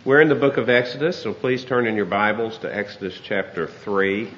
We're in the book of Exodus, so please turn in your Bibles to Exodus chapter 3.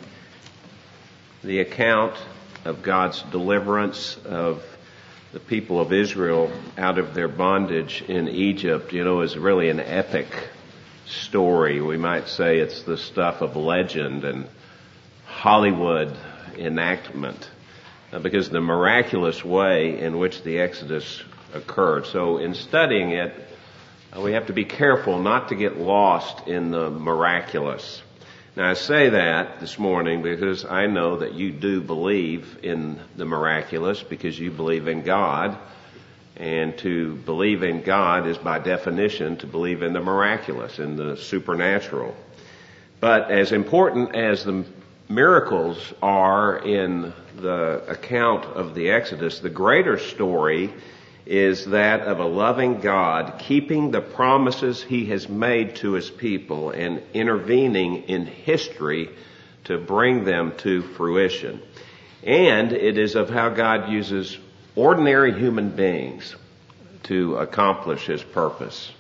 The account of God's deliverance of the people of Israel out of their bondage in Egypt, is really an epic story. We might say it's the stuff of legend and Hollywood enactment, because the miraculous way in which the Exodus occurred. So in studying it, we have to be careful not to get lost in the miraculous. Now I say that this morning because I know that you do believe in the miraculous because you believe in God. And to believe in God is by definition to believe in the miraculous, in the supernatural. But as important as the miracles are in the account of the Exodus, the greater story is that of a loving God keeping the promises He has made to His people and intervening in history to bring them to fruition. And it is of how God uses ordinary human beings to accomplish His purpose.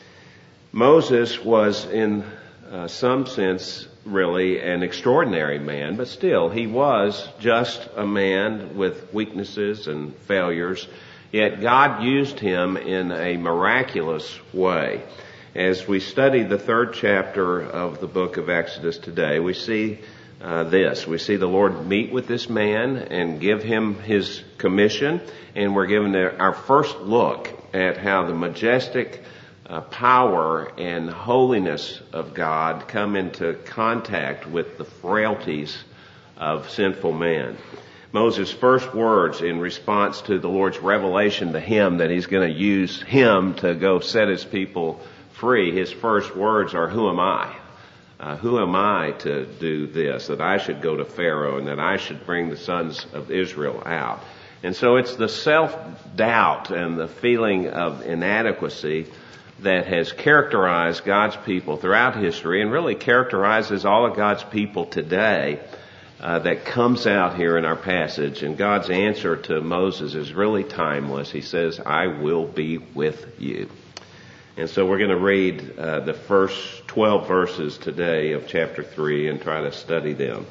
Moses was in some sense really an extraordinary man, but still he was just a man with weaknesses and failures. Yet God used him in a miraculous way. As we study the third chapter of the book of Exodus today, we see this. We see the Lord meet with this man and give him his commission, and we're given our first look at how the majestic power and holiness of God come into contact with the frailties of sinful man. Moses' first words in response to the Lord's revelation to him that He's going to use him to go set His people free, his first words are, "Who am I? Who am I to do this, that I should go to Pharaoh and that I should bring the sons of Israel out?" And so it's the self-doubt and the feeling of inadequacy that has characterized God's people throughout history and really characterizes all of God's people today that comes out here in our passage. And God's answer to Moses is really timeless. He says, "I will be with you." And so we're going to read the first 12 verses today of chapter 3 and try to study them.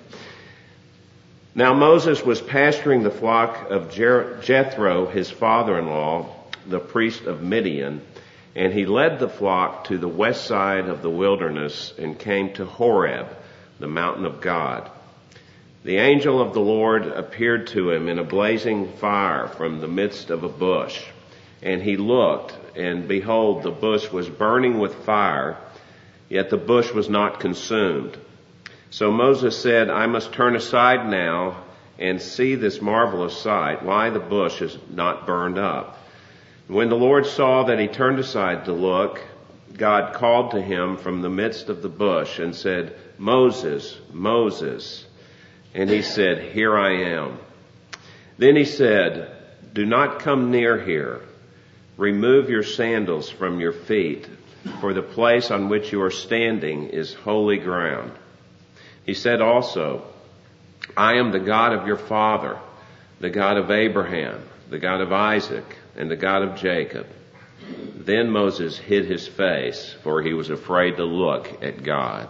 Now Moses was pasturing the flock of Jethro, his father-in-law, the priest of Midian, and he led the flock to the west side of the wilderness and came to Horeb, the mountain of God. The angel of the Lord appeared to him in a blazing fire from the midst of a bush. And he looked, and behold, the bush was burning with fire, yet the bush was not consumed. So Moses said, "I must turn aside now and see this marvelous sight, why the bush is not burned up." When the Lord saw that he turned aside to look, God called to him from the midst of the bush and said, "Moses, Moses." And he said, "Here I am." Then he said, "Do not come near here. Remove your sandals from your feet, for the place on which you are standing is holy ground." He said also, "I am the God of your father, the God of Abraham, the God of Isaac, and the God of Jacob." Then Moses hid his face, for he was afraid to look at God.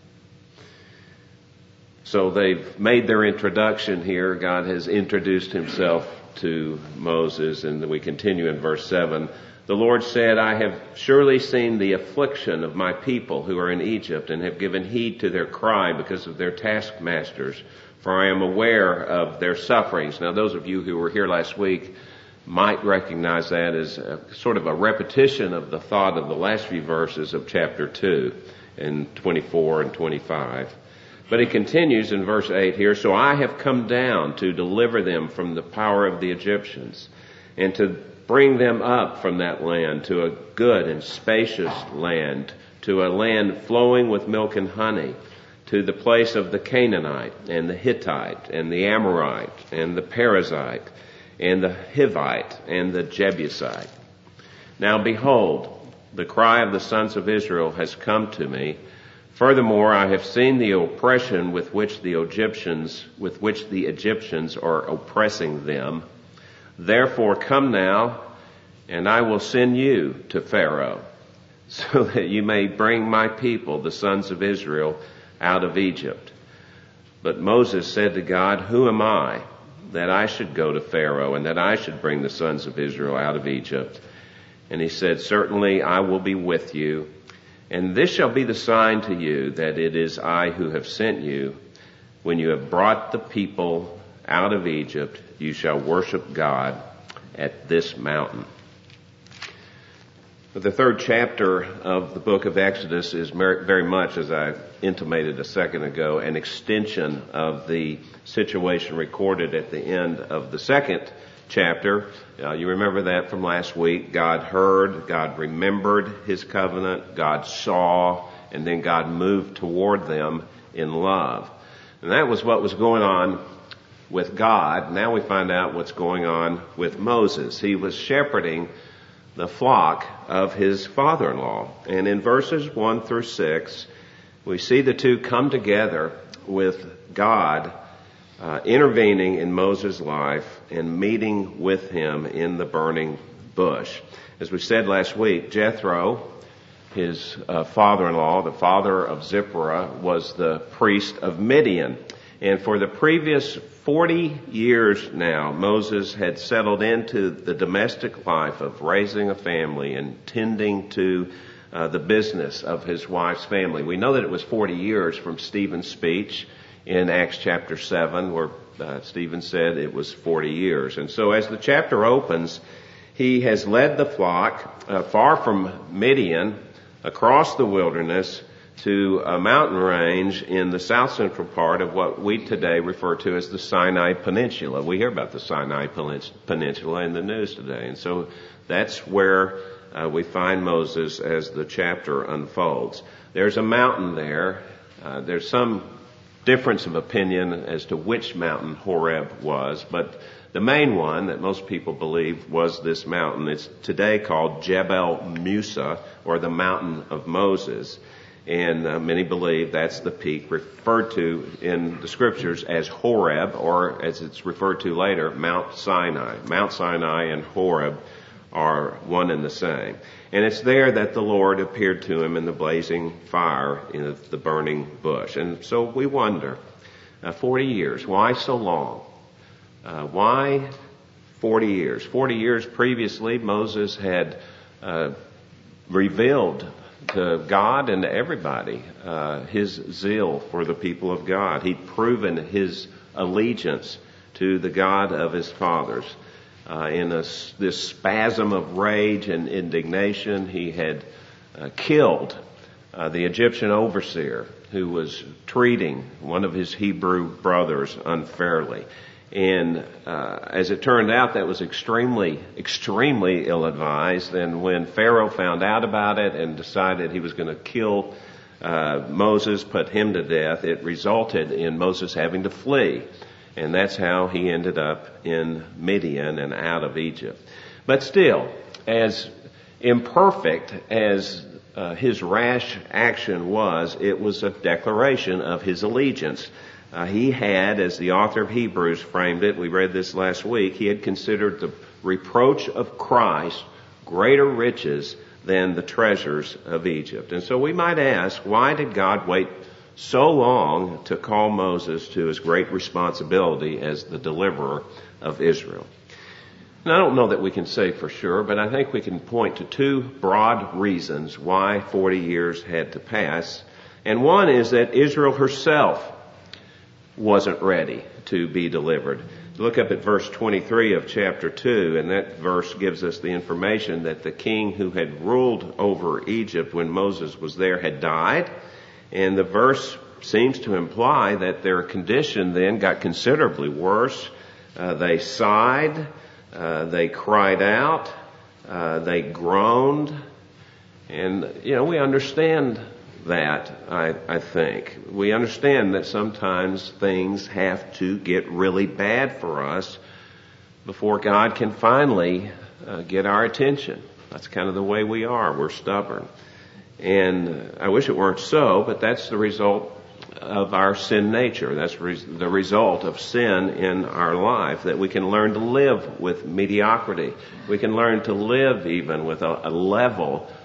So they've made their introduction here. God has introduced Himself to Moses, and we continue in verse 7. The Lord said, "I have surely seen the affliction of my people who are in Egypt, and have given heed to their cry because of their taskmasters, for I am aware of their sufferings." Now those of you who were here last week might recognize that as sort of a repetition of the thought of the last few verses of chapter 2 in 24 and 25. But he continues in verse 8 here, "So I have come down to deliver them from the power of the Egyptians, and to bring them up from that land to a good and spacious land, to a land flowing with milk and honey, to the place of the Canaanite, and the Hittite, and the Amorite, and the Perizzite, and the Hivite, and the Jebusite. Now behold, the cry of the sons of Israel has come to me. Furthermore, I have seen the oppression with which the Egyptians are oppressing them. Therefore come now, and I will send you to Pharaoh, so that you may bring my people, the sons of Israel, out of Egypt. But Moses said to God, who am I that I should go to Pharaoh and that I should bring the sons of Israel out of Egypt? And he said, certainly I will be with you. And this shall be the sign to you that it is I who have sent you. When you have brought the people out of Egypt, you shall worship God at this mountain. But the third chapter of the book of Exodus is very much, as I intimated a second ago, an extension of the situation recorded at the end of the second chapter. You remember that from last week. God heard, God remembered his covenant, God saw, and then God moved toward them in love. And that was what was going on with God. Now we find out what's going on with Moses. He was shepherding the flock of his father-in-law. And in verses 1 through 6, we see the two come together with God intervening in Moses' life and meeting with him in the burning bush. As we said last week, Jethro, his father-in-law, the father of Zipporah, was the priest of Midian. And for the previous 40 years now, Moses had settled into the domestic life of raising a family and tending to the business of his wife's family. We know that it was 40 years from Stephen's speech in Acts chapter 7, where Stephen said it was 40 years. And so as the chapter opens, he has led the flock far from Midian across the wilderness to a mountain range in the south central part of what we today refer to as the Sinai Peninsula. We hear about the Sinai Peninsula in the news today. And so that's where we find Moses as the chapter unfolds. There's a mountain there. There's some difference of opinion as to which mountain Horeb was, but the main one that most people believe was this mountain. It's today called Jebel Musa, or the Mountain of Moses. And many believe that's the peak referred to in the scriptures as Horeb, or as it's referred to later, Mount Sinai. Mount Sinai and Horeb are one and the same. And it's there that the Lord appeared to him in the blazing fire in the burning bush. And so we wonder, 40 years, why so long? Why 40 years? 40 years previously, Moses had revealed to God and to everybody his zeal for the people of God. He'd proven his allegiance to the God of his fathers. In this spasm of rage and indignation, he had killed the Egyptian overseer who was treating one of his Hebrew brothers unfairly. And as it turned out, that was extremely ill-advised. And when Pharaoh found out about it and decided he was going to kill Moses, put him to death, it resulted in Moses having to flee. And that's how he ended up in Midian and out of Egypt. But still, as imperfect as his rash action was, it was a declaration of his allegiance. He had, as the author of Hebrews framed it, we read this last week, he had considered the reproach of Christ greater riches than the treasures of Egypt. And so we might ask, why did God wait so long to call Moses to his great responsibility as the deliverer of Israel? And I don't know that we can say for sure, but I think we can point to two broad reasons why 40 years had to pass. And one is that Israel herself wasn't ready to be delivered. Look up at verse 23 of chapter 2, and that verse gives us the information that the king who had ruled over Egypt when Moses was there had died. And the verse seems to imply that their condition then got considerably worse. They sighed, they cried out, they groaned. And, we understand that, I think. We understand that sometimes things have to get really bad for us before God can finally get our attention. That's kind of the way we are. We're stubborn. And I wish it weren't so, but that's the result of our sin nature. That's the result of sin in our life, that we can learn to live with mediocrity. We can learn to live even with a level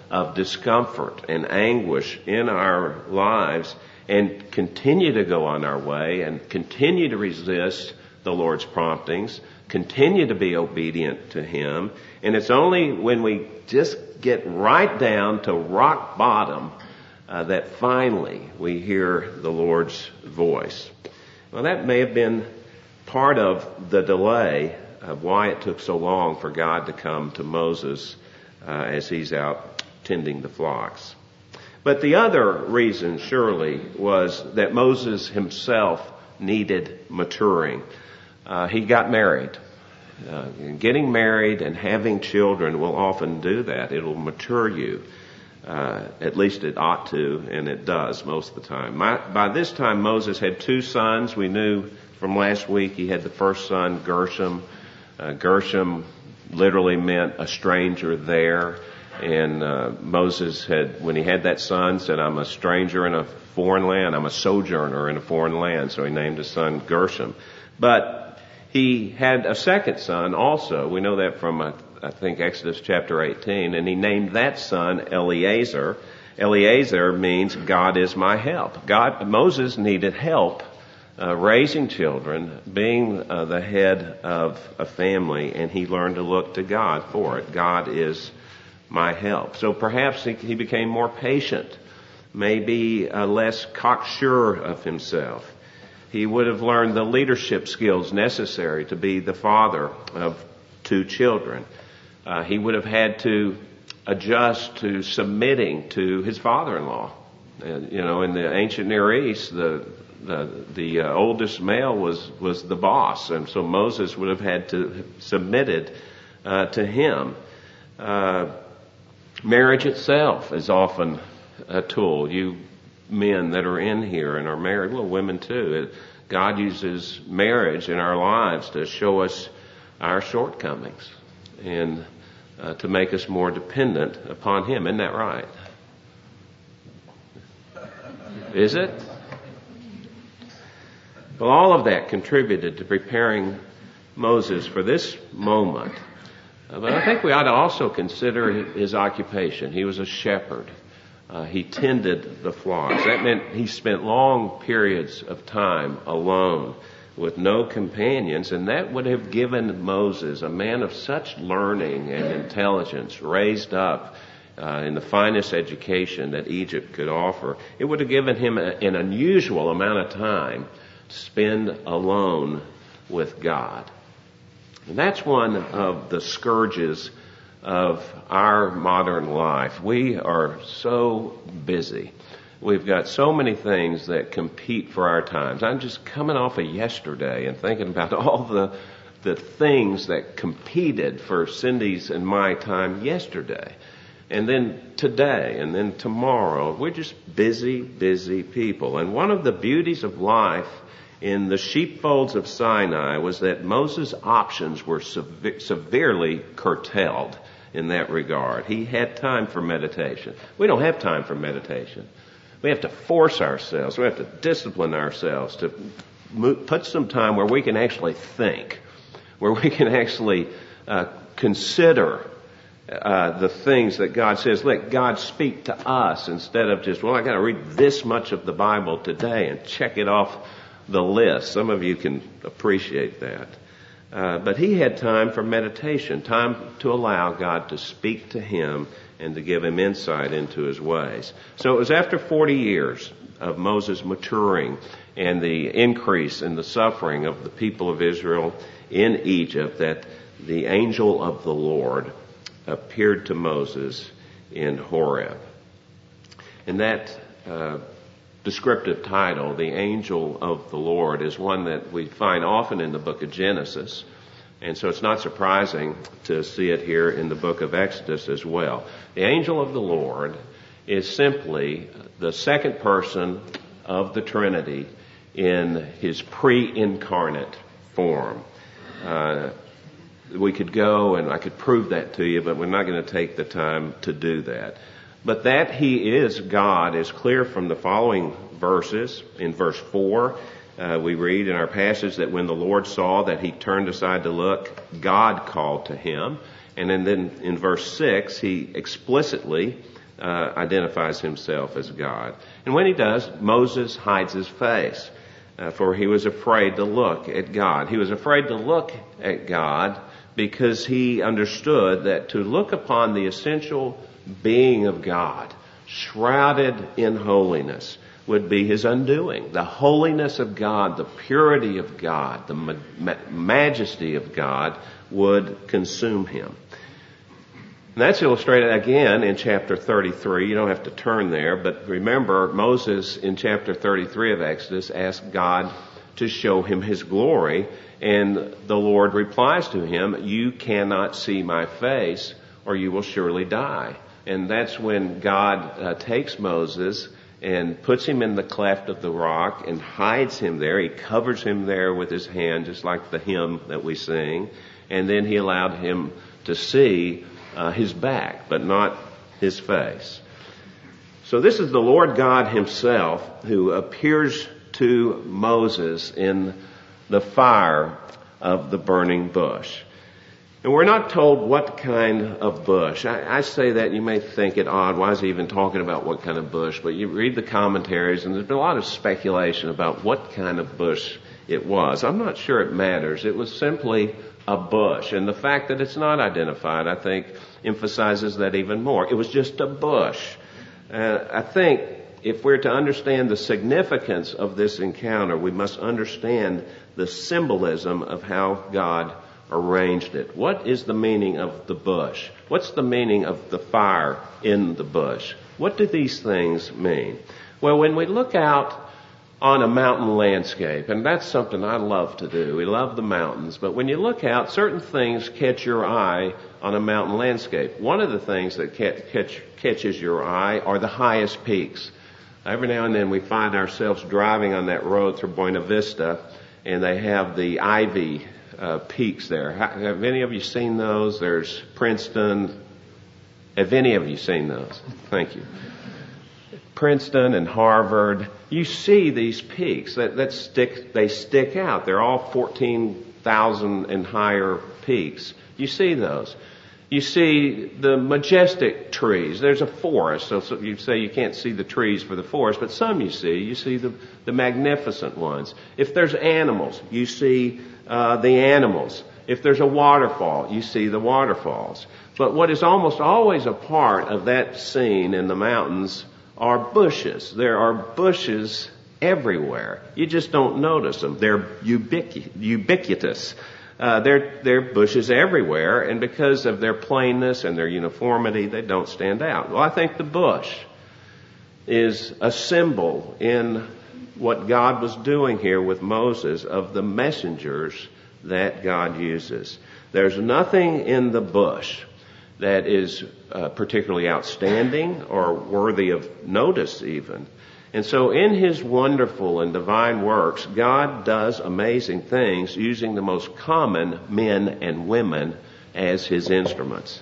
of discomfort and anguish in our lives and continue to go on our way and continue to resist the Lord's promptings, continue to be obedient to Him. And it's only when we just get right down to rock bottom that finally we hear the Lord's voice. Well, that may have been part of the delay of why it took so long for God to come to Moses as he's out tending the flocks. But the other reason, surely, was that Moses himself needed maturing. He got married. Getting married and having children will often do that. It'll mature you. At least it ought to, and it does most of the time. By this time, Moses had 2 sons. We knew from last week he had the first son, Gershom. Gershom literally meant a stranger there. And Moses had, when he had that son, said, I'm a stranger in a foreign land. I'm a sojourner in a foreign land. So he named his son Gershom. But he had a second son also. We know that from, I think, Exodus chapter 18. And he named that son Eleazar. Eleazar means God is my help. Moses needed help raising children, being the head of a family, and he learned to look to God for it. God is my help. So perhaps he became more patient, maybe less cocksure of himself. He would have learned the leadership skills necessary to be the father of 2 children. He would have had to adjust to submitting to his father-in-law. In the ancient Near East, the oldest male was the boss, and so Moses would have had to submitted to him. Marriage itself is often a tool. You men that are in here and are married, well, women too. God uses marriage in our lives to show us our shortcomings and to make us more dependent upon Him. Isn't that right? Is it? Well, all of that contributed to preparing Moses for this moment. But I think we ought to also consider his occupation. He was a shepherd. He tended the flocks. That meant he spent long periods of time alone with no companions, and that would have given Moses, a man of such learning and intelligence, raised up in the finest education that Egypt could offer, it would have given him an unusual amount of time to spend alone with God. And that's one of the scourges of our modern life. We are so busy. We've got so many things that compete for our times. I'm just coming off of yesterday and thinking about all the things that competed for Cindy's and my time yesterday. And then today, and then tomorrow. We're just busy, busy people. And one of the beauties of life in the sheepfolds of Sinai was that Moses' options were severely curtailed in that regard. He had time for meditation. We don't have time for meditation. We have to force ourselves. We have to discipline ourselves to put some time where we can actually think, where we can actually consider the things that God says. Let God speak to us instead of just, I got to read this much of the Bible today and check it off the list. Some of you can appreciate that. But he had time for meditation, time to allow God to speak to him and to give him insight into his ways. So it was after 40 years of Moses maturing and the increase in the suffering of the people of Israel in Egypt that the angel of the Lord appeared to Moses in Horeb. And that descriptive title, the angel of the Lord, is one that we find often in the book of Genesis. And so it's not surprising to see it here in the book of Exodus as well. The angel of the Lord is simply the second person of the Trinity in his pre-incarnate form. We could go and I could prove that to you, but we're not going to take the time to do that. But that he is God is clear from the following verses. In verse 4, we read in our passage that when the Lord saw that he turned aside to look, God called to him. And then in verse 6, he explicitly identifies himself as God. And when he does, Moses hides his face, for he was afraid to look at God. He was afraid to look at God because he understood that to look upon the essential being of God, shrouded in holiness, would be his undoing. The holiness of God, the purity of God, the majesty of God would consume him. And that's illustrated again in chapter 33. You don't have to turn there, but remember Moses in chapter 33 of Exodus asked God to show him his glory, and the Lord replies to him, "You cannot see my face, or you will surely die." And that's when God takes Moses and puts him in the cleft of the rock and hides him there. He covers him there with his hand, just like the hymn that we sing. And then he allowed him to see his back, but not his face. So this is the Lord God himself who appears to Moses in the fire of the burning bush. And we're not told what kind of bush. I say that, you may think it odd. Why is he even talking about what kind of bush? But you read the commentaries, and there's been a lot of speculation about what kind of bush it was. I'm not sure it matters. It was simply a bush. And the fact that it's not identified, I think, emphasizes that even more. It was just a bush. I think if we're to understand the significance of this encounter, we must understand the symbolism of how God arranged it. What is the meaning of the bush? What's the meaning of the fire in the bush? What do these things mean? Well, when we look out on a mountain landscape, and that's something I love to do. We love the mountains, but when you look out, certain things catch your eye on a mountain landscape. One of the things that catches your eye are the highest peaks. Every now and then we find ourselves driving on that road through Buena Vista, and they have the Ivy peaks there. Have any of you seen those? There's Princeton. Have any of you seen those? Thank you. Princeton and Harvard. You see these peaks they stick out. They're all 14,000 and higher peaks. You see those. You see the majestic trees. There's a forest, so you say you can't see the trees for the forest, but some you see. You see the magnificent ones. If there's animals, you see the animals. If there's a waterfall, you see the waterfalls. But what is almost always a part of that scene in the mountains are bushes. There are bushes everywhere. You just don't notice them. They're ubiquitous. They're bushes everywhere, and because of their plainness and their uniformity, they don't stand out. Well, I think the bush is a symbol in what God was doing here with Moses of the messengers that God uses. There's nothing in the bush that is particularly outstanding or worthy of notice even. And so in his wonderful and divine works, God does amazing things using the most common men and women as his instruments.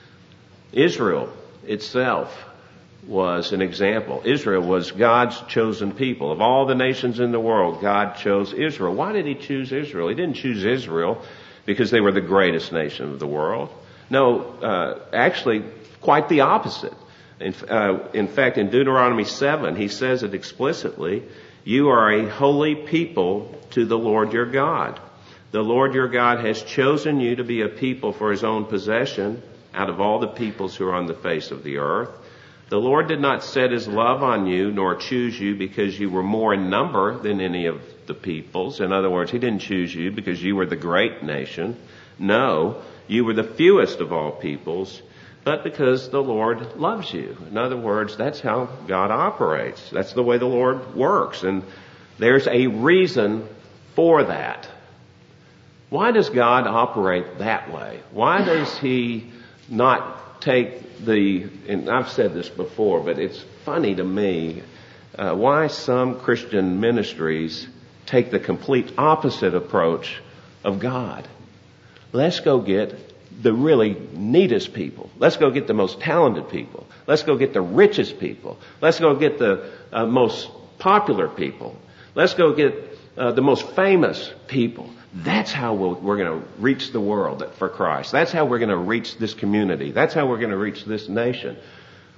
Israel itself was an example. Israel was God's chosen people. Of all the nations in the world, God chose Israel. Why did he choose Israel? He didn't choose Israel because they were the greatest nation of the world. No, actually, quite the opposite. In fact, in Deuteronomy 7, he says it explicitly, "You are a holy people to the Lord your God. The Lord your God has chosen you to be a people for his own possession out of all the peoples who are on the face of the earth. The Lord did not set his love on you nor choose you because you were more in number than any of the peoples." In other words, he didn't choose you because you were the great nation. No, you were the fewest of all peoples, but because the Lord loves you. In other words, that's how God operates. That's the way the Lord works. And there's a reason for that. Why does God operate that way? Why does he not take and I've said this before, but it's funny to me, why some Christian ministries take the complete opposite approach of God. Let's go get the really neatest people. Let's go get the most talented people. Let's go get the richest people. Let's go get the most popular people. Let's go get the most famous people. That's how we're going to reach the world for Christ. That's how we're going to reach this community. That's how we're going to reach this nation.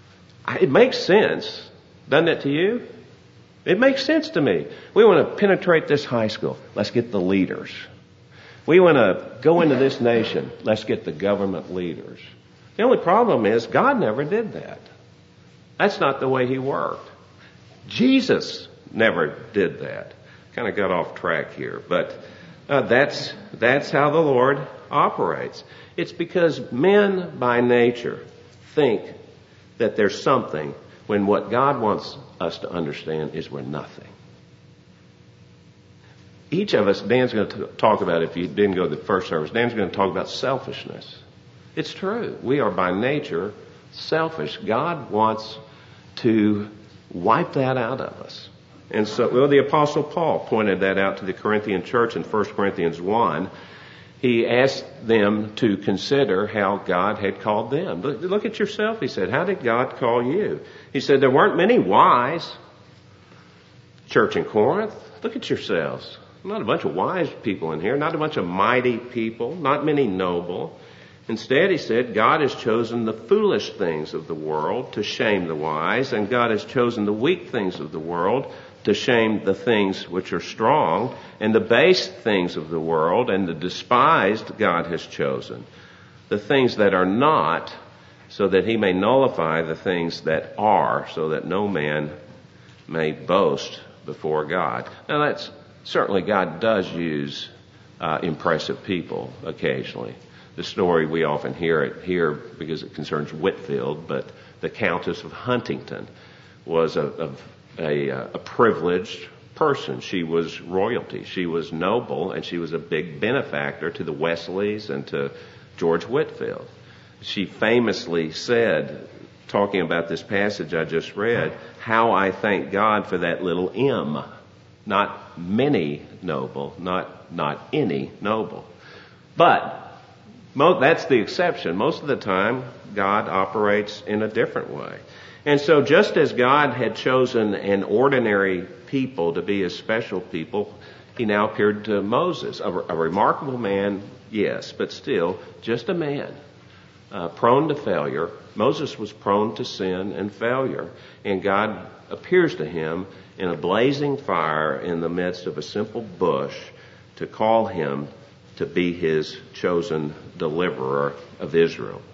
It makes sense. Doesn't it to you? It makes sense to me. We want to penetrate this high school. Let's get the leaders. We want to go into this nation. Let's get the government leaders. The only problem is God never did that. That's not the way He worked. Jesus never did that. Kind of got off track here, but that's how the Lord operates. It's because men by nature think that there's something when what God wants us to understand is we're nothing. Each of us, Dan's going to talk about, if you didn't go to the first service, Dan's going to talk about selfishness. It's true. We are by nature selfish. God wants to wipe that out of us. And so, the Apostle Paul pointed that out to the Corinthian church in 1 Corinthians 1. He asked them to consider how God had called them. Look at yourself, he said. How did God call you? He said, there weren't many wise. Church in Corinth, look at yourselves. Not a bunch of wise people in here, not a bunch of mighty people, not many noble. Instead, he said, God has chosen the foolish things of the world to shame the wise, and God has chosen the weak things of the world to shame the things which are strong, and the base things of the world and the despised God has chosen, the things that are not, so that He may nullify the things that are, so that no man may boast before God. Now that's certainly, God does use impressive people occasionally. The story, we often hear it here because it concerns Whitfield, but the Countess of Huntington was a privileged person. She was royalty. She was noble, and she was a big benefactor to the Wesleys and to George Whitfield. She famously said, talking about this passage I just read, how I thank God for that little M. Not many noble, not any noble. But that's the exception. Most of the time, God operates in a different way. And so just as God had chosen an ordinary people to be His special people, He now appeared to Moses. A remarkable man, yes, but still just a man, prone to failure. Moses was prone to sin and failure. And God appears to him in a blazing fire in the midst of a simple bush to call him to be His chosen deliverer of Israel.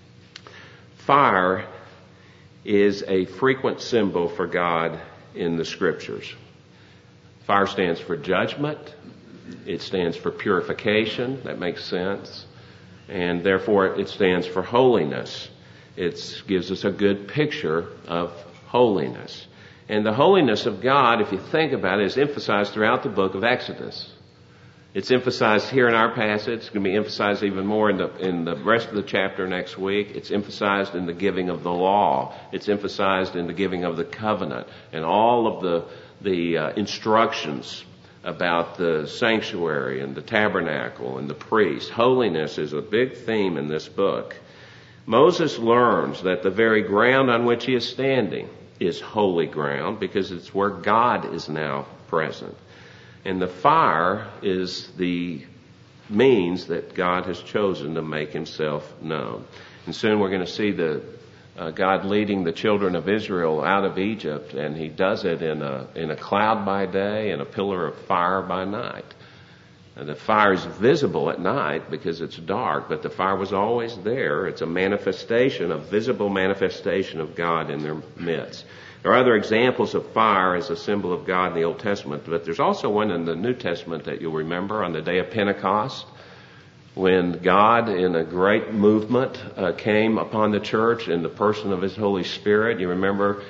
Fire is a frequent symbol for God in the Scriptures. Fire stands for judgment. It stands for purification. That makes sense. And therefore it stands for holiness. It gives us a good picture of holiness. And the holiness of God, if you think about it, is emphasized throughout the book of Exodus. It's emphasized here in our passage. It's going to be emphasized even more in the rest of the chapter next week. It's emphasized in the giving of the law. It's emphasized in the giving of the covenant and all of the instructions about the sanctuary and the tabernacle and the priest. Holiness is a big theme in this book. Moses learns that the very ground on which he is standing is holy ground because it's where God is now present. And the fire is the means that God has chosen to make Himself known. And soon we're going to see God leading the children of Israel out of Egypt, and He does it in a cloud by day and a pillar of fire by night. And the fire is visible at night because it's dark, but the fire was always there. It's a visible manifestation of God in their midst. There are other examples of fire as a symbol of God in the Old Testament, but there's also one in the New Testament that you'll remember on the day of Pentecost, when God, in a great movement, came upon the church in the person of His Holy Spirit. You remember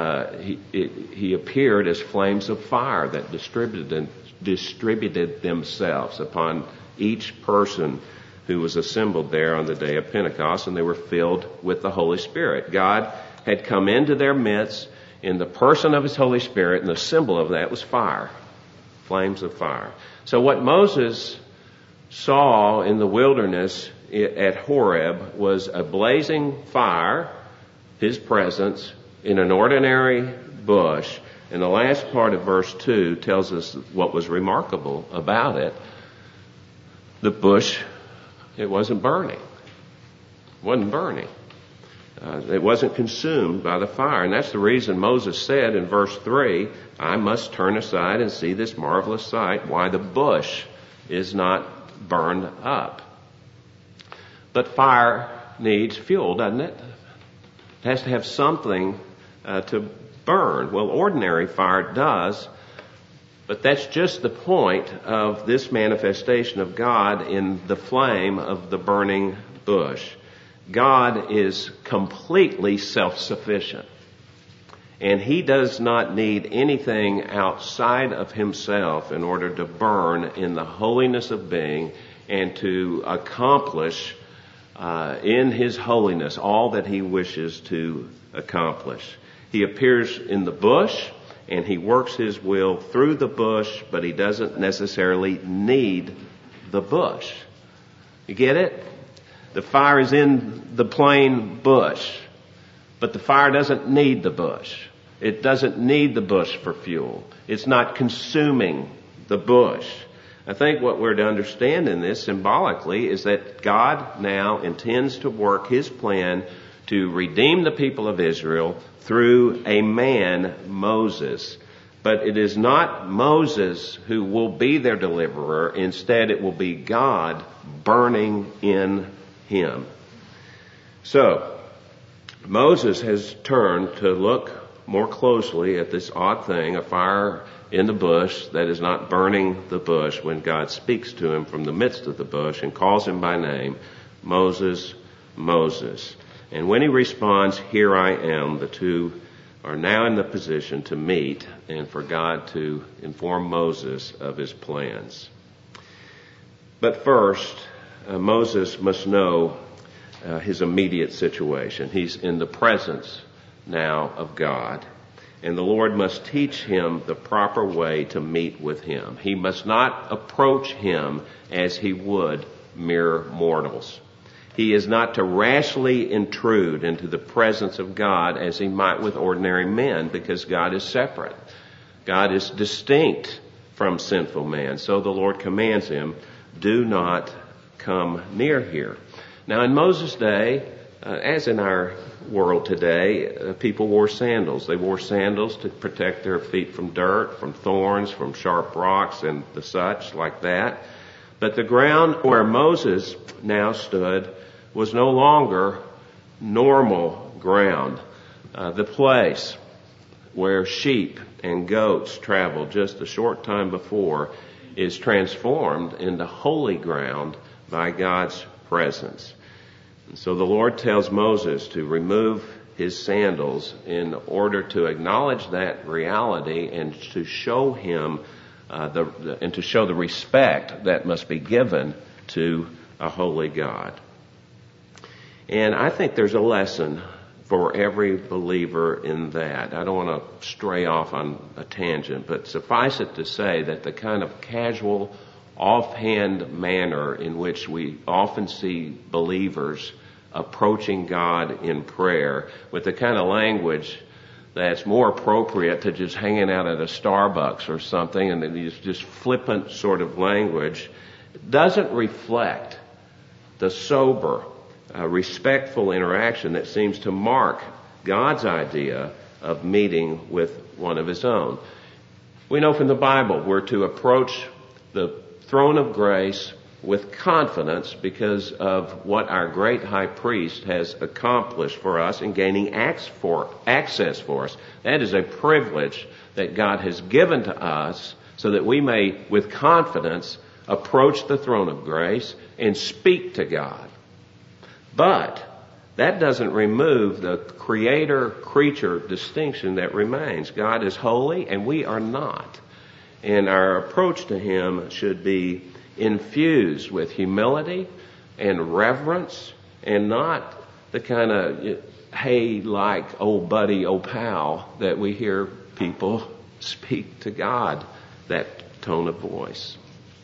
He appeared as flames of fire that distributed themselves upon each person who was assembled there on the day of Pentecost, and they were filled with the Holy Spirit. God had come into their midst in the person of His Holy Spirit, and the symbol of that was fire, flames of fire. So what Moses saw in the wilderness at Horeb was a blazing fire, His presence, in an ordinary bush. And the last part of verse 2 tells us what was remarkable about it. The bush, it wasn't burning. It wasn't burning. It wasn't consumed by the fire. And that's the reason Moses said in verse 3, I must turn aside and see this marvelous sight, why the bush is not burned up. But fire needs fuel, doesn't it? It has to have something to burn. Well, ordinary fire does, but that's just the point of this manifestation of God in the flame of the burning bush. God is completely self-sufficient, and He does not need anything outside of Himself in order to burn in the holiness of being and to accomplish in His holiness all that He wishes to accomplish. He appears in the bush and He works His will through the bush, but He doesn't necessarily need the bush. You get it? The fire is in the plain bush, but the fire doesn't need the bush. It doesn't need the bush for fuel. It's not consuming the bush. I think what we're to understand in this symbolically is that God now intends to work His plan to redeem the people of Israel through a man, Moses. But it is not Moses who will be their deliverer. Instead, it will be God burning in him. So, Moses has turned to look more closely at this odd thing, a fire in the bush that is not burning the bush, when God speaks to him from the midst of the bush and calls him by name, Moses, Moses. And when he responds, here I am, the two are now in the position to meet and for God to inform Moses of his plans. But first, Moses must know his immediate situation. He's in the presence now of God, and the Lord must teach him the proper way to meet with him. He must not approach him as he would mere mortals. He is not to rashly intrude into the presence of God as he might with ordinary men, because God is separate. God is distinct from sinful man. So the Lord commands him, do not come near here. Now in Moses' day, as in our world today, people wore sandals. They wore sandals to protect their feet from dirt, from thorns, from sharp rocks and the such like that. But the ground where Moses now stood was no longer normal ground. The place where sheep and goats traveled just a short time before is transformed into holy ground by God's presence. And so the Lord tells Moses to remove his sandals in order to acknowledge that reality and to show him and to show the respect that must be given to a holy God. And I think there's a lesson for every believer in that. I don't want to stray off on a tangent, but suffice it to say that the kind of casual, offhand manner in which we often see believers approaching God in prayer with the kind of language that's more appropriate to just hanging out at a Starbucks or something, and then just flippant sort of language, doesn't reflect the sober, respectful interaction that seems to mark God's idea of meeting with one of his own. We know from the Bible we're to approach the throne of grace with confidence because of what our great high priest has accomplished for us in gaining access for us. That is a privilege that God has given to us so that we may, with confidence, approach the throne of grace and speak to God. But that doesn't remove the creator-creature distinction that remains. God is holy and we are not. And our approach to him should be infused with humility and reverence, and not the kind of, hey, like, old buddy, old pal, that we hear people speak to God, that tone of voice.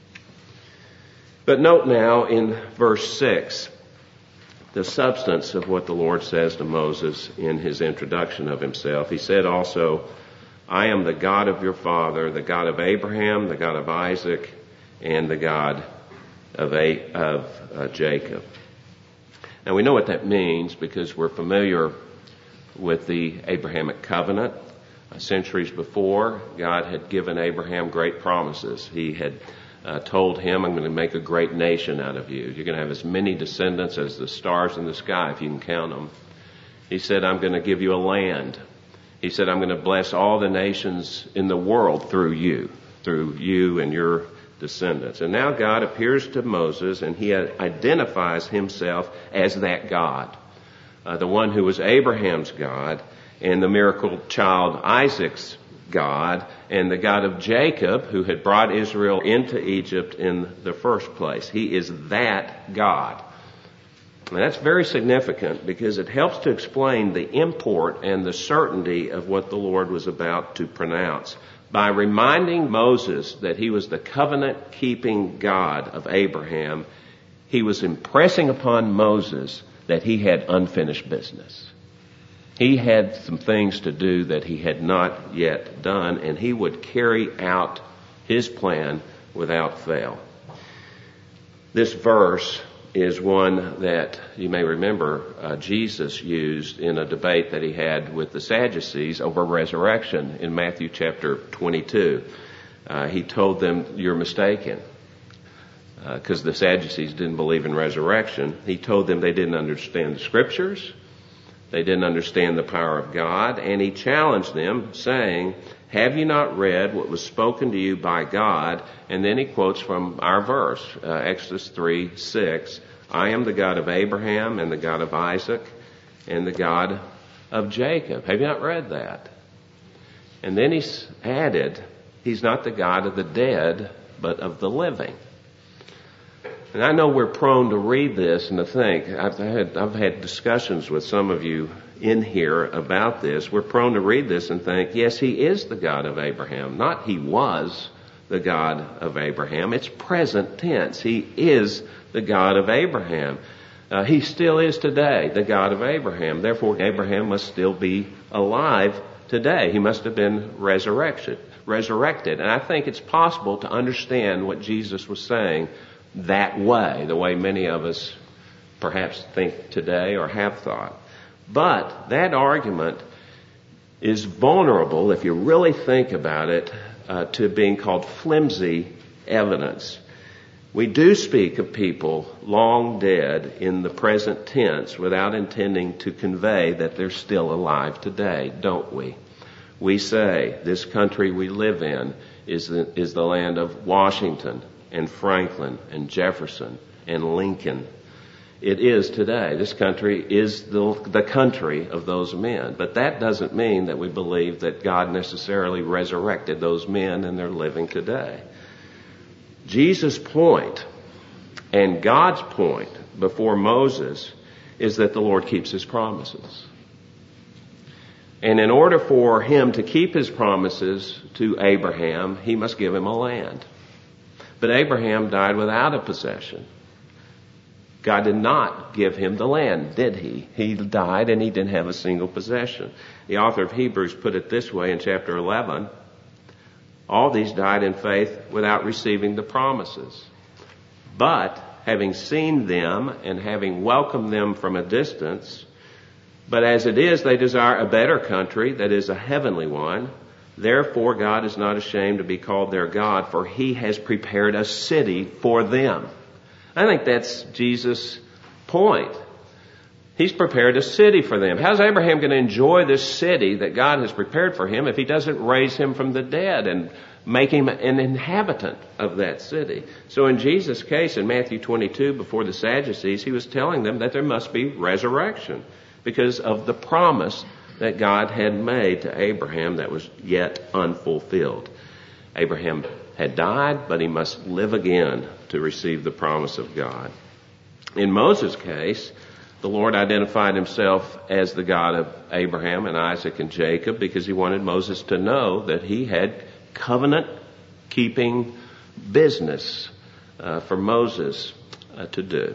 But note now in verse 6, the substance of what the Lord says to Moses in his introduction of himself. He said also, I am the God of your father, the God of Abraham, the God of Isaac, and the God of Jacob. Now we know what that means because we're familiar with the Abrahamic covenant. Centuries before, God had given Abraham great promises. He had told him, I'm going to make a great nation out of you. You're going to have as many descendants as the stars in the sky, if you can count them. He said, I'm going to give you a land. He said, I'm going to bless all the nations in the world through you and your descendants. And now God appears to Moses, and he identifies himself as that God, the one who was Abraham's God, and the miracle child Isaac's God, and the God of Jacob, who had brought Israel into Egypt in the first place. He is that God. And that's very significant because it helps to explain the import and the certainty of what the Lord was about to pronounce. By reminding Moses that he was the covenant-keeping God of Abraham, he was impressing upon Moses that he had unfinished business. He had some things to do that he had not yet done, and he would carry out his plan without fail. This verse is one that you may remember Jesus used in a debate that he had with the Sadducees over resurrection in Matthew chapter 22. He told them, you're mistaken, because the Sadducees didn't believe in resurrection. He told them they didn't understand the scriptures, they didn't understand the power of God, and he challenged them, saying, have you not read what was spoken to you by God? And then he quotes from our verse, Exodus 3:6, I am the God of Abraham and the God of Isaac and the God of Jacob. Have you not read that? And then he added, he's not the God of the dead, but of the living. And I know we're prone to read this and to think, I've had discussions with some of you in here about this. We're prone to read this and think, yes, he is the God of Abraham. Not he was the God of Abraham. It's present tense. He is the God of Abraham. He still is today the God of Abraham. Therefore, Abraham must still be alive today. He must have been resurrected. And I think it's possible to understand what Jesus was saying that way, the way many of us perhaps think today or have thought. But that argument is vulnerable, if you really think about it, to being called flimsy evidence. We do speak of people long dead in the present tense without intending to convey that they're still alive today, don't we? We say this country we live in is the land of Washington and Franklin and Jefferson and Lincoln. It is today. This country is the country of those men. But that doesn't mean that we believe that God necessarily resurrected those men and they're living today. Jesus' point and God's point before Moses is that the Lord keeps his promises. And in order for him to keep his promises to Abraham, he must give him a land. But Abraham died without a possession. God did not give him the land, did he? He died and he didn't have a single possession. The author of Hebrews put it this way in chapter 11. All these died in faith without receiving the promises. But having seen them and having welcomed them from a distance, but as it is, they desire a better country, that is a heavenly one. Therefore, God is not ashamed to be called their God, for he has prepared a city for them. I think that's Jesus' point. He's prepared a city for them. How's Abraham going to enjoy this city that God has prepared for him if he doesn't raise him from the dead and make him an inhabitant of that city? So in Jesus' case, in Matthew 22, before the Sadducees, he was telling them that there must be resurrection because of the promise that God had made to Abraham that was yet unfulfilled. Abraham had died, but he must live again to receive the promise of God. In Moses' case, the Lord identified himself as the God of Abraham and Isaac and Jacob because he wanted Moses to know that he had covenant-keeping business for Moses to do.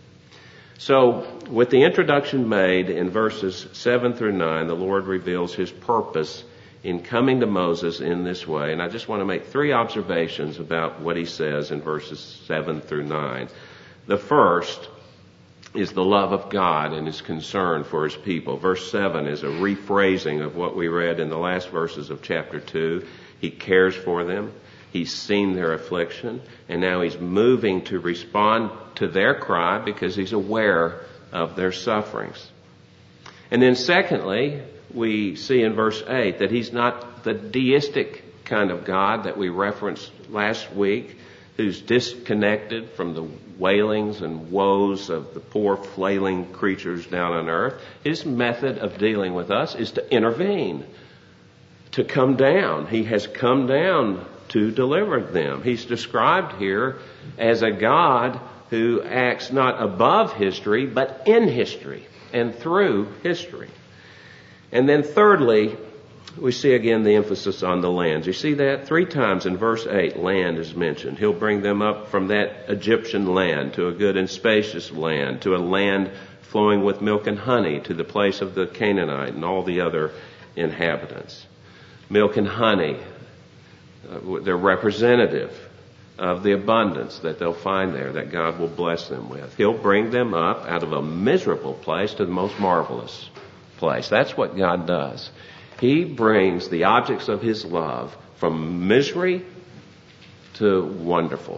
So, with the introduction made in verses 7 through 9, the Lord reveals his purpose in coming to Moses in this way. And I just want to make 3 observations about what he says in verses 7 through 9. The first is the love of God and his concern for his people. Verse 7 is a rephrasing of what we read in the last verses of chapter 2. He cares for them. He's seen their affliction, and now he's moving to respond to their cry because he's aware of their sufferings. And then secondly, we see in verse 8 that he's not the deistic kind of God that we referenced last week, who's disconnected from the wailings and woes of the poor flailing creatures down on earth. His method of dealing with us is to intervene, to come down. He has come down to deliver them. He's described here as a God who acts not above history, but in history and through history. And then thirdly, we see again the emphasis on the lands. You see that 3 times in verse 8, land is mentioned. He'll bring them up from that Egyptian land to a good and spacious land, to a land flowing with milk and honey, to the place of the Canaanite and all the other inhabitants. Milk and honey, they're representative of the abundance that they'll find there, that God will bless them with. He'll bring them up out of a miserable place to the most marvelous place. That's what God does. He brings the objects of his love from misery to wonderful.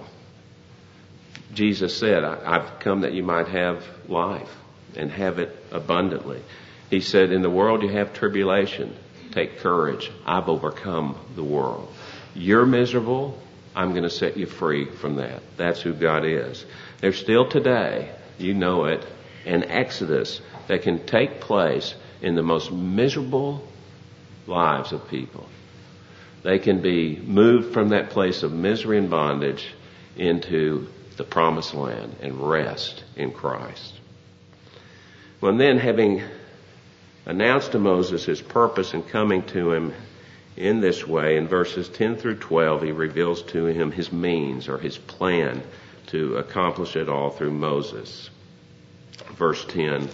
Jesus said, I've come that you might have life and have it abundantly. He said, in the world you have tribulation. Take courage. I've overcome the world. You're miserable. I'm going to set you free from that. That's who God is. There's still today, you know it, an exodus that can take place in the most miserable lives of people. They can be moved from that place of misery and bondage into the promised land and rest in Christ. Well, then, having announced to Moses his purpose in coming to him in this way, in verses 10 through 12, he reveals to him his means or his plan to accomplish it all through Moses. Verse 10,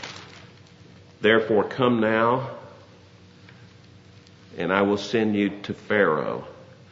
therefore come now, and I will send you to Pharaoh.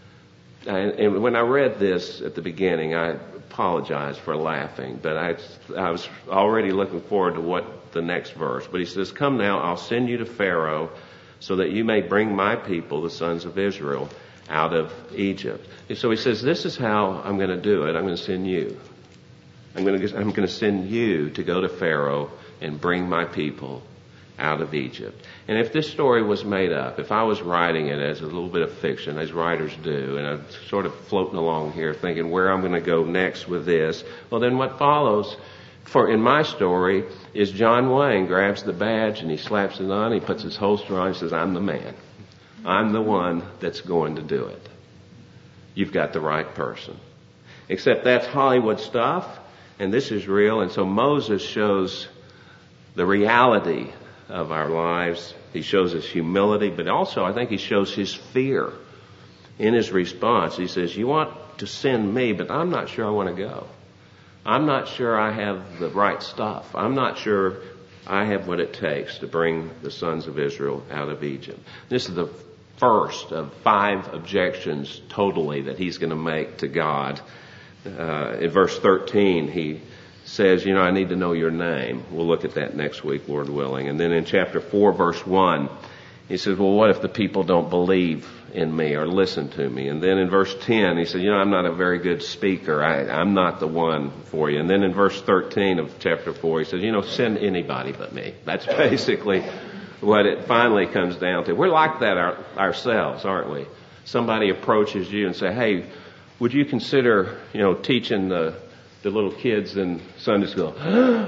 And when I read this at the beginning, I apologize for laughing, but I was already looking forward to what the next verse. But he says, come now, I'll send you to Pharaoh so that you may bring my people, the sons of Israel, out of Egypt. And so he says, this is how I'm going to do it. I'm going to send you. I'm going to send you to go to Pharaoh and bring my people out of Egypt. And if this story was made up, if I was writing it as a little bit of fiction, as writers do, and I'm sort of floating along here thinking where I'm going to go next with this, well then what follows in my story is John Wayne grabs the badge and he slaps it on, he puts his holster on, he says, I'm the man. I'm the one that's going to do it. You've got the right person. Except that's Hollywood stuff, and this is real, and so Moses shows the reality of our lives. He shows his humility, but also I think he shows his fear in his response. He says, you want to send me, but I'm not sure I want to go. I'm not sure I have the right stuff. I'm not sure I have what it takes to bring the sons of Israel out of Egypt. This is the first of 5 objections totally that he's going to make to God. In verse 13, he says, I need to know your name. We'll look at that next week, Lord willing. And then in chapter 4, verse 1, he says, well, what if the people don't believe in me or listen to me? And then in verse 10, he said, I'm not a very good speaker. I'm not the one for you. And then in verse 13 of chapter 4, he says, send anybody but me. That's basically what it finally comes down to. We're like that ourselves, aren't we? Somebody approaches you and say, hey, would you consider, teaching the little kids in Sunday school?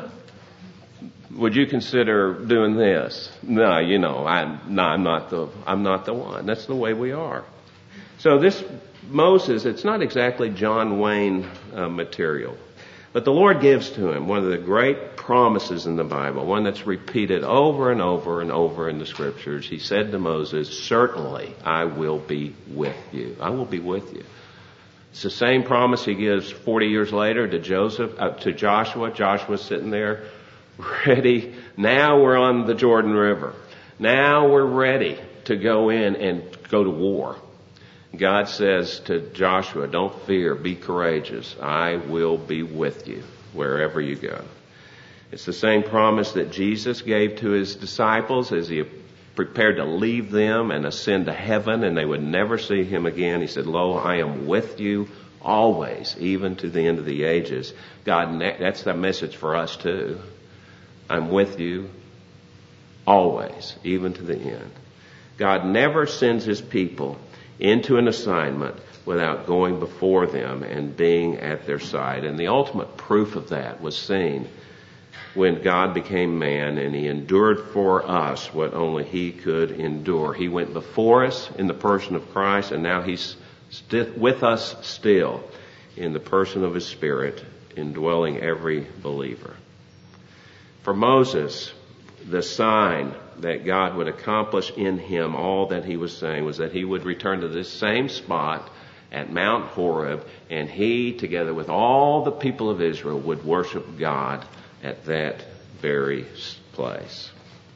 Would you consider doing this? No, I'm not the one. That's the way we are. So this Moses, it's not exactly John Wayne material, but the Lord gives to him one of the great promises in the Bible, one that's repeated over and over and over in the Scriptures. He said to Moses, certainly I will be with you. I will be with you. It's the same promise he gives 40 years later to Joshua. Joshua's sitting there ready. Now we're on the Jordan River. Now we're ready to go in and go to war. God says to Joshua, don't fear, be courageous. I will be with you wherever you go. It's the same promise that Jesus gave to his disciples as he prepared to leave them and ascend to heaven, and they would never see him again. He said, "Lo, I am with you always, even to the end of the ages." God, that's the message for us too. I'm with you always, even to the end. God never sends his people into an assignment without going before them and being at their side. And the ultimate proof of that was seen when God became man and he endured for us what only he could endure. He went before us in the person of Christ, and now he's with us still in the person of his Spirit, indwelling every believer. For Moses, the sign that God would accomplish in him all that he was saying was that he would return to this same spot at Mount Horeb, and he, together with all the people of Israel, would worship God at that very place.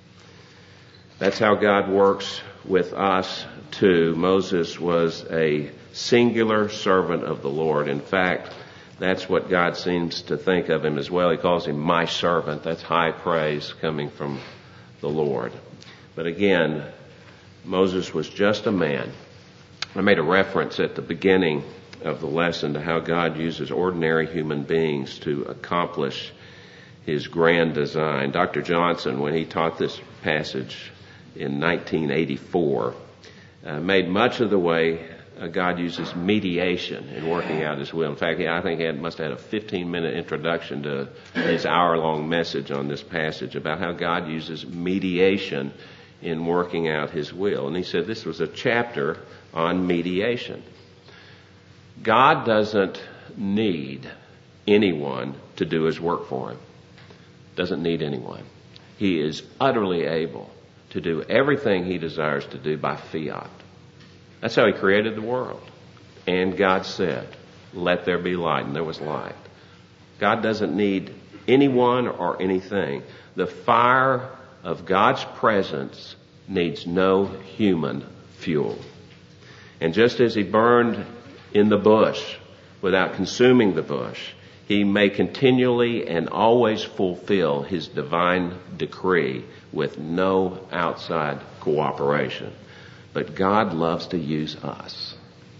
That's how God works with us too. Moses was a singular servant of the Lord. In fact, that's what God seems to think of him as well. He calls him my servant. That's high praise coming from the Lord. But again, Moses was just a man. I made a reference at the beginning of the lesson to how God uses ordinary human beings to accomplish his grand design. Dr. Johnson, when he taught this passage in 1984, made much of the way God uses mediation in working out his will. In fact, I think he must have had a 15-minute introduction to his hour-long message on this passage about how God uses mediation in working out his will. And he said this was a chapter on mediation. God doesn't need anyone to do his work for him. Doesn't need anyone. He is utterly able to do everything he desires to do by fiat. That's how he created the world. And God said, "Let there be light," and there was light. God doesn't need anyone or anything. The fire of God's presence needs no human fuel. And just as he burned in the bush without consuming the bush, he may continually and always fulfill his divine decree with no outside cooperation. But God loves to use us.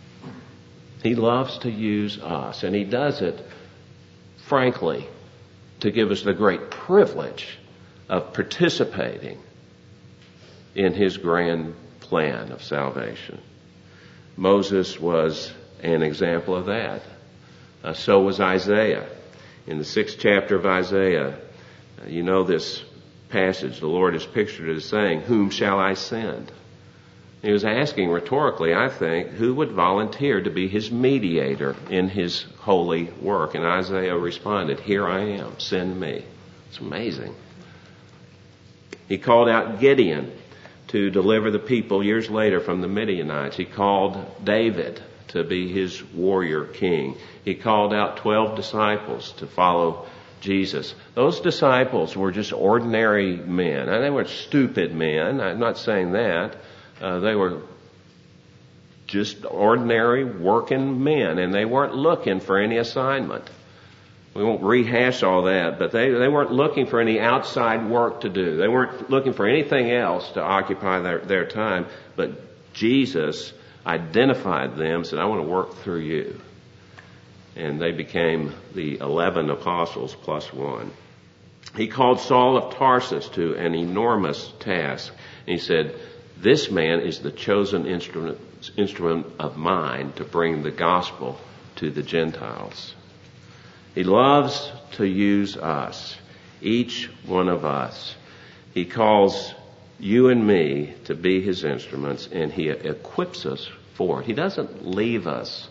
He loves to use us, and he does it, frankly, to give us the great privilege of participating in his grand plan of salvation. Moses was an example of that. So was Isaiah. In the 6th chapter of Isaiah, you know this passage, the Lord is pictured as saying, "Whom shall I send?" He was asking rhetorically, I think, who would volunteer to be his mediator in his holy work? And Isaiah responded, "Here I am, send me." It's amazing. He called out Gideon to deliver the people years later from the Midianites. He called David to be his warrior king. He called out 12 disciples to follow Jesus. Those disciples were just ordinary men. Now, they weren't stupid men. I'm not saying that. They were just ordinary working men, and they weren't looking for any assignment. We won't rehash all that, but they weren't looking for any outside work to do. They weren't looking for anything else to occupy their time. But Jesus identified them, said, "I want to work through you." And they became the 11 apostles plus one. He called Saul of Tarsus to an enormous task. And he said, "This man is the chosen instrument of mine to bring the gospel to the Gentiles." He loves to use us, each one of us. He calls you and me to be his instruments, and he equips us for it. He doesn't leave us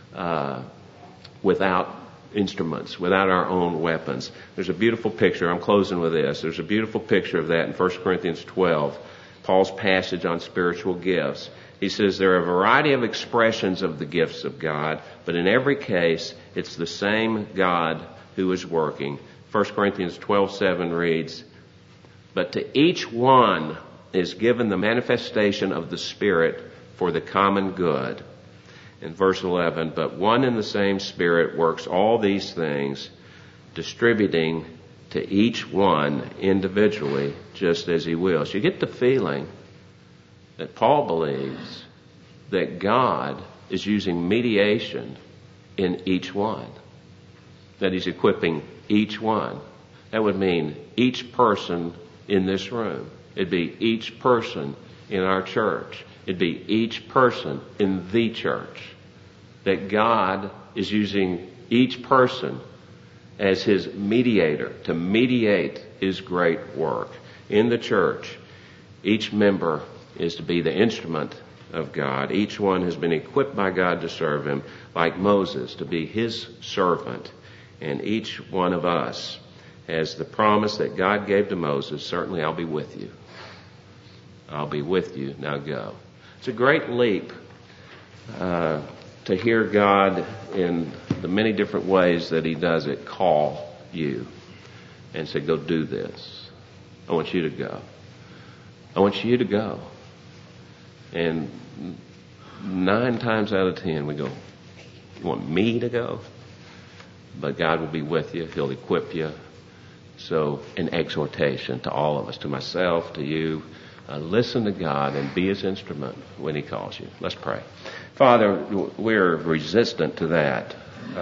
without instruments, without our own weapons. There's a beautiful picture. I'm closing with this. There's a beautiful picture of that in 1 Corinthians 12, Paul's passage on spiritual gifts. He says there are a variety of expressions of the gifts of God, but in every case, it's the same God who is working. 1 Corinthians 12:7 reads, "But to each one is given the manifestation of the Spirit for the common good." In verse 11, "But one and the same Spirit works all these things, distributing to each one individually just as he wills. You get the feeling that Paul believes that God is using mediation in each one, that he's equipping each one. That would mean each person in this room. It'd be each person in our church. It'd be each person in the church. That God is using each person as his mediator to mediate his great work. In the church, each member is to be the instrument of God. Each one has been equipped by God to serve him, like Moses, to be his servant. And each one of us has the promise that God gave to Moses, certainly I'll be with you. I'll be with you, now go. It's a great leap to hear God in the many different ways that he does it call you and say, go do this. I want you to go. I want you to go. And 9 times out of 10 we go, you want me to go? But God will be with you. He'll equip you. So an exhortation to all of us, to myself, to you, listen to God and be his instrument when he calls you. Let's pray. Father, we're resistant to that.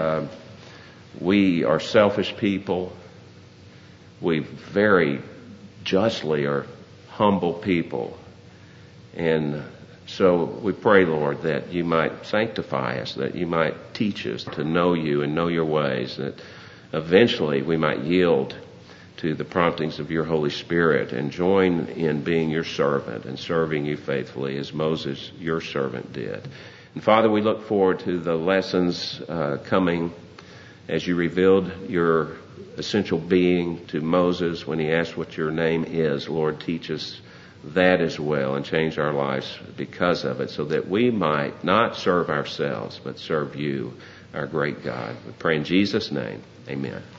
We are selfish people. We very justly are humble people. And so we pray, Lord, that you might sanctify us, that you might teach us to know you and know your ways, that eventually we might yield to the promptings of your Holy Spirit and join in being your servant and serving you faithfully as Moses, your servant, did. And Father, we look forward to the lessons coming as you revealed your essential being to Moses when he asked what your name is. Lord, teach us that as well and change our lives because of it so that we might not serve ourselves but serve you, our great God. We pray in Jesus' name. Amen.